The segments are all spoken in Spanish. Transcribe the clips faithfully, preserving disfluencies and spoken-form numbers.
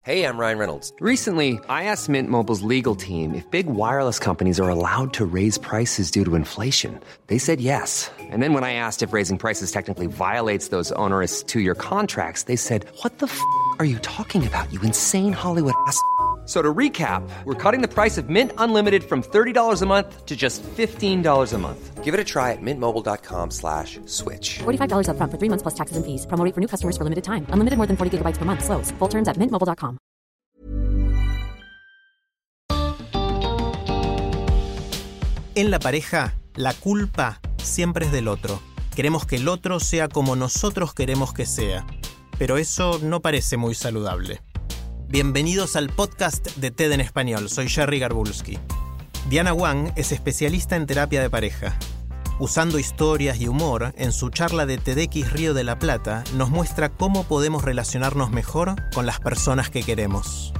Hey, I'm Ryan Reynolds. Recently, I asked Mint Mobile's legal team if big wireless companies are allowed to raise prices due to inflation. They said yes. And then when I asked if raising prices technically violates those onerous two-year contracts, they said, what the f*** are you talking about, you insane Hollywood ass f- So to recap, we're cutting the price of Mint Unlimited from thirty dollars a month to just fifteen dollars a month. Give it a try at mintmobile.com slash switch. forty-five dollars up front for three months plus taxes and fees. Promo rate for new customers for limited time. Unlimited more than forty gigabytes per month. Slows full terms at mint mobile dot com. En la pareja, la culpa siempre es del otro. Queremos que el otro sea como nosotros queremos que sea. Pero eso no parece muy saludable. Bienvenidos al podcast de TED en Español. Soy Jerry Garbulski. Diana Wang es especialista en terapia de pareja. Usando historias y humor, en su charla de TEDx Río de la Plata, nos muestra cómo podemos relacionarnos mejor con las personas que queremos.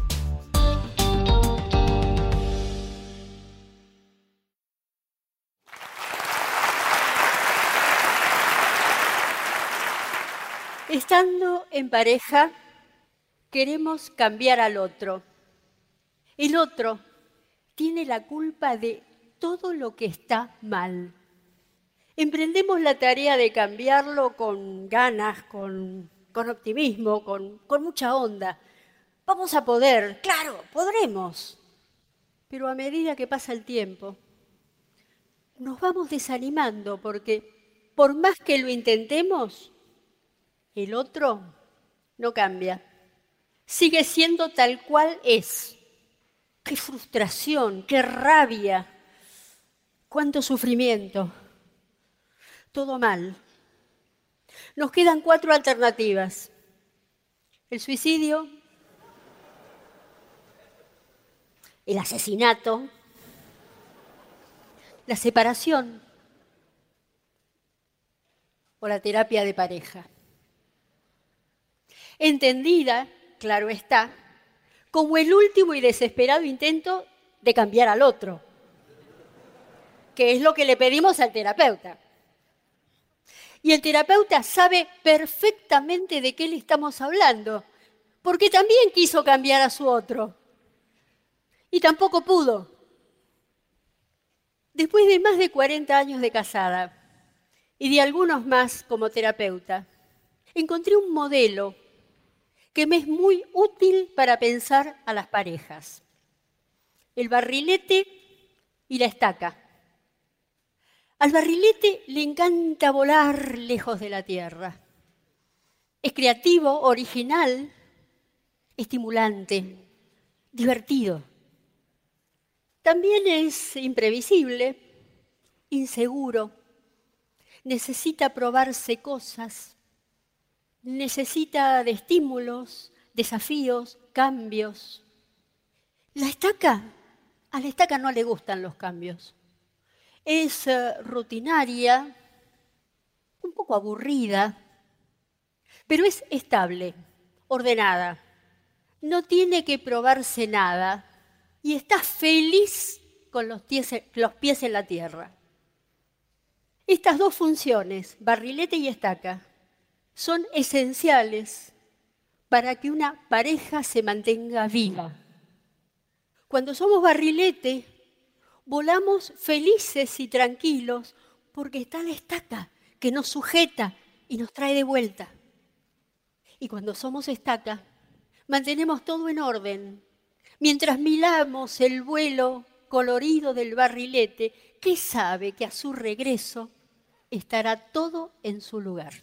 Estando en pareja, queremos cambiar al otro. El otro tiene la culpa de todo lo que está mal. Emprendemos la tarea de cambiarlo con ganas, con, con optimismo, con, con mucha onda. Vamos a poder, claro, podremos. Pero a medida que pasa el tiempo, nos vamos desanimando porque por más que lo intentemos, el otro no cambia. Sigue siendo tal cual es. ¡Qué frustración! ¡Qué rabia! ¡Cuánto sufrimiento! Todo mal. Nos quedan cuatro alternativas. El suicidio, el asesinato, la separación o la terapia de pareja. Entendida, claro está, como el último y desesperado intento de cambiar al otro, que es lo que le pedimos al terapeuta. Y el terapeuta sabe perfectamente de qué le estamos hablando, porque también quiso cambiar a su otro, y tampoco pudo. Después de más de cuarenta años de casada, y de algunos más como terapeuta, encontré un modelo que me es muy útil para pensar a las parejas. El barrilete y la estaca. Al barrilete le encanta volar lejos de la tierra. Es creativo, original, estimulante, divertido. También es imprevisible, inseguro, necesita probarse cosas, necesita de estímulos, desafíos, cambios. La estaca, a la estaca no le gustan los cambios. Es uh, rutinaria, un poco aburrida, pero es estable, ordenada. No tiene que probarse nada y está feliz con los pies, los pies en la tierra. Estas dos funciones, barrilete y estaca, son esenciales para que una pareja se mantenga viva. Cuando somos barrilete, volamos felices y tranquilos porque está la estaca que nos sujeta y nos trae de vuelta. Y cuando somos estaca, mantenemos todo en orden. Mientras miramos el vuelo colorido del barrilete, que sabe que a su regreso estará todo en su lugar.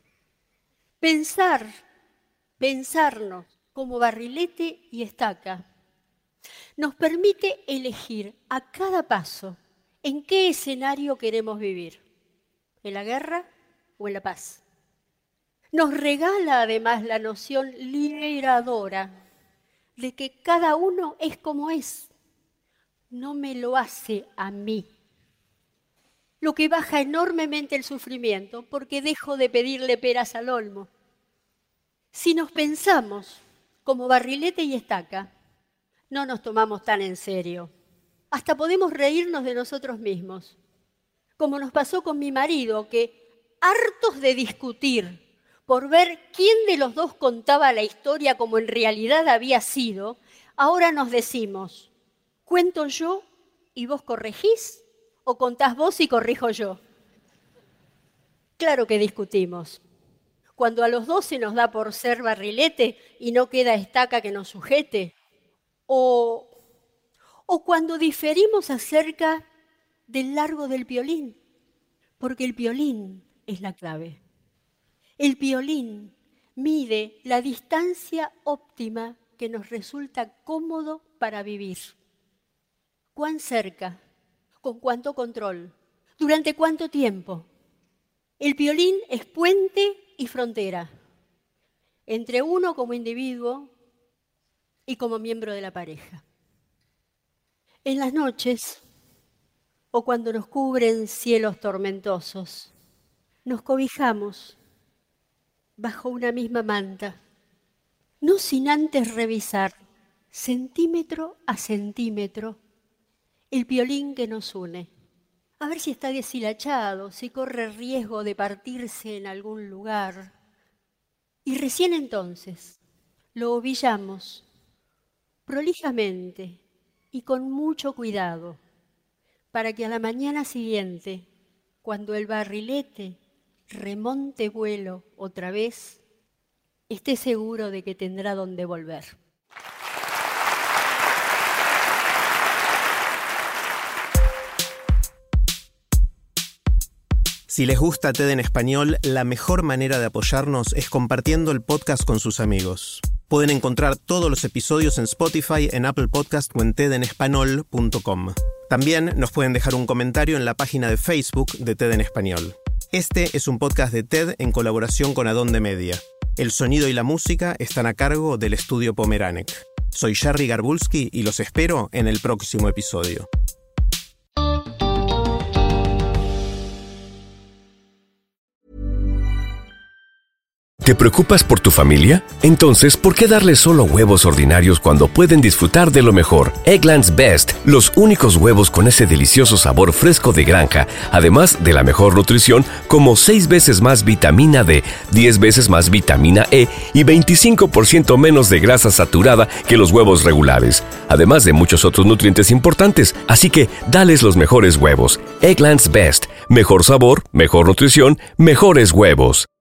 Pensar, pensarnos como barrilete y estaca, nos permite elegir a cada paso en qué escenario queremos vivir, en la guerra o en la paz. Nos regala además la noción liberadora de que cada uno es como es, no me lo hace a mí. Lo que baja enormemente el sufrimiento porque dejo de pedirle peras al olmo. Si nos pensamos como barrilete y estaca, no nos tomamos tan en serio. Hasta podemos reírnos de nosotros mismos, como nos pasó con mi marido, que hartos de discutir por ver quién de los dos contaba la historia como en realidad había sido, ahora nos decimos, ¿cuento yo y vos corregís? ¿O contás vos y corrijo yo? Claro que discutimos. Cuando a los dos se nos da por ser barrilete y no queda estaca que nos sujete. O, o cuando diferimos acerca del largo del violín, porque el violín es la clave. El violín mide la distancia óptima que nos resulta cómodo para vivir. ¿Cuán cerca? ¿Con cuánto control? ¿Durante cuánto tiempo? El violín es puente y frontera entre uno como individuo y como miembro de la pareja. En las noches, o cuando nos cubren cielos tormentosos, nos cobijamos bajo una misma manta, no sin antes revisar, centímetro a centímetro, el violín que nos une, a ver si está deshilachado, si corre riesgo de partirse en algún lugar. Y recién entonces lo ovillamos prolijamente y con mucho cuidado, para que a la mañana siguiente, cuando el barrilete remonte vuelo otra vez, esté seguro de que tendrá dónde volver. Si les gusta TED en Español, la mejor manera de apoyarnos es compartiendo el podcast con sus amigos. Pueden encontrar todos los episodios en Spotify, en Apple Podcast o en ted en español punto com. También nos pueden dejar un comentario en la página de Facebook de TED en Español. Este es un podcast de TED en colaboración con Adonde Media. El sonido y la música están a cargo del estudio Pomeranek. Soy Jerry Garbulski y los espero en el próximo episodio. ¿Te preocupas por tu familia? Entonces, ¿por qué darles solo huevos ordinarios cuando pueden disfrutar de lo mejor? Eggland's Best, los únicos huevos con ese delicioso sabor fresco de granja, además de la mejor nutrición, como seis veces más vitamina D, diez veces más vitamina E y veinticinco por ciento menos de grasa saturada que los huevos regulares, además de muchos otros nutrientes importantes. Así que, dales los mejores huevos. Eggland's Best, mejor sabor, mejor nutrición, mejores huevos.